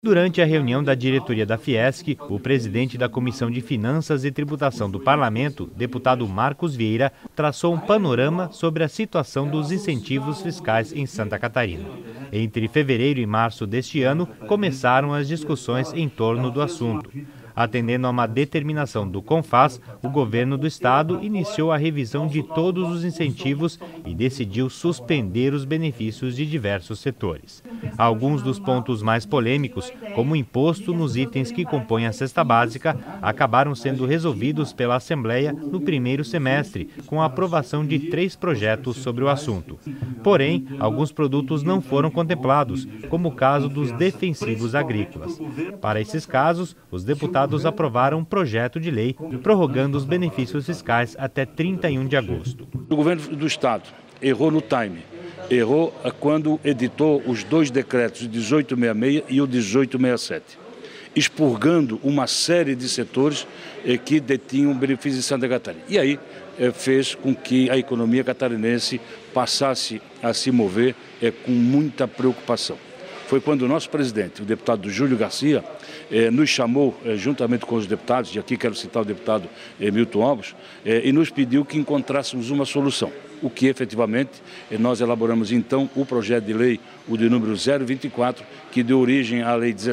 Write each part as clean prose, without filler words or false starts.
Durante a reunião da diretoria da Fiesc, o presidente da Comissão de Finanças e Tributação do Parlamento, deputado Marcos Vieira, traçou um panorama sobre a situação dos incentivos fiscais em Santa Catarina. Entre fevereiro e março deste ano, começaram as discussões em torno do assunto. Atendendo a uma determinação do CONFAS, o governo do estado iniciou a revisão de todos os incentivos e decidiu suspender os benefícios de diversos setores. Alguns dos pontos mais polêmicos, como o imposto nos itens que compõem a cesta básica, acabaram sendo resolvidos pela Assembleia no primeiro semestre, com a aprovação de 3 projetos sobre o assunto. Porém, alguns produtos não foram contemplados, como o caso dos defensivos agrícolas. Para esses casos, os deputados aprovaram um projeto de lei prorrogando os benefícios fiscais até 31 de agosto. O governo do estado errou no time, errou quando editou os 2 decretos, o 1866 e o 1867, expurgando uma série de setores que detinham benefícios em Santa Catarina. E aí fez com que a economia catarinense passasse a se mover com muita preocupação. Foi quando o nosso presidente, o deputado Júlio Garcia, nos chamou, juntamente com os deputados, e aqui quero citar o deputado Milton Alves, e nos pediu que encontrássemos uma solução. O que efetivamente nós elaboramos então o projeto de lei, o de número 024, que deu origem à lei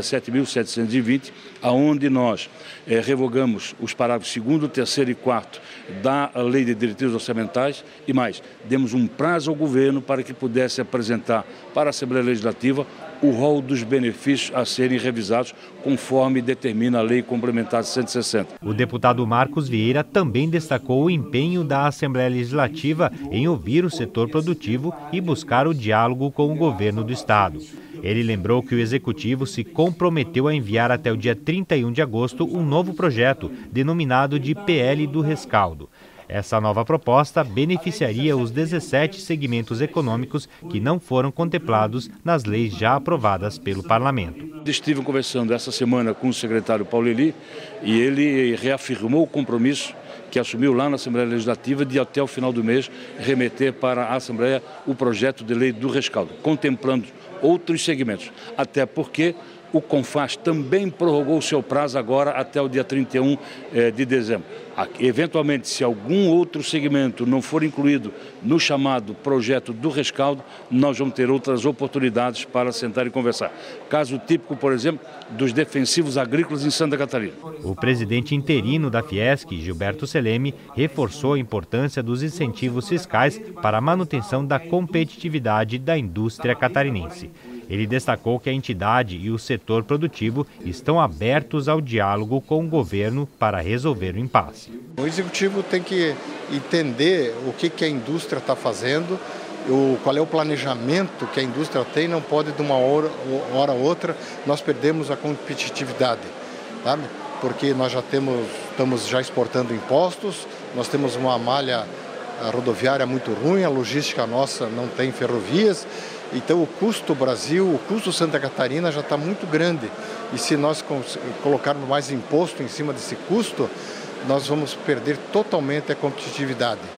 17.720, aonde nós revogamos os parágrafos 2º, 3º e 4º da lei de diretrizes orçamentais e mais, demos um prazo ao governo para que pudesse apresentar para a Assembleia Legislativa o rol dos benefícios a serem revisados conforme determina a Lei Complementar 160. O deputado Marcos Vieira também destacou o empenho da Assembleia Legislativa em ouvir o setor produtivo e buscar o diálogo com o governo do estado. Ele lembrou que o executivo se comprometeu a enviar até o dia 31 de agosto um novo projeto, denominado de PL do Rescaldo. Essa nova proposta beneficiaria os 17 segmentos econômicos que não foram contemplados nas leis já aprovadas pelo Parlamento. Estive conversando essa semana com o secretário Paulo Eli e ele reafirmou o compromisso que assumiu lá na Assembleia Legislativa de até o final do mês remeter para a Assembleia o projeto de lei do rescaldo, contemplando outros segmentos, até porque o CONFAS também prorrogou o seu prazo agora até o dia 31 de dezembro. Eventualmente, se algum outro segmento não for incluído no chamado projeto do rescaldo, nós vamos ter outras oportunidades para sentar e conversar. Caso típico, por exemplo, dos defensivos agrícolas em Santa Catarina. O presidente interino da Fiesc, Gilberto Seleme, reforçou a importância dos incentivos fiscais para a manutenção da competitividade da indústria catarinense. Ele destacou que a entidade e o setor produtivo estão abertos ao diálogo com o governo para resolver o impasse. O executivo tem que entender o que a indústria está fazendo, qual é o planejamento que a indústria tem. Não pode, de uma hora a outra, nós perdemos a competitividade, sabe? Porque nós estamos já exportando impostos, nós temos uma malha rodoviária muito ruim, a logística nossa não tem ferrovias. Então o custo Brasil, o custo Santa Catarina já está muito grande. E se nós colocarmos mais imposto em cima desse custo, nós vamos perder totalmente a competitividade.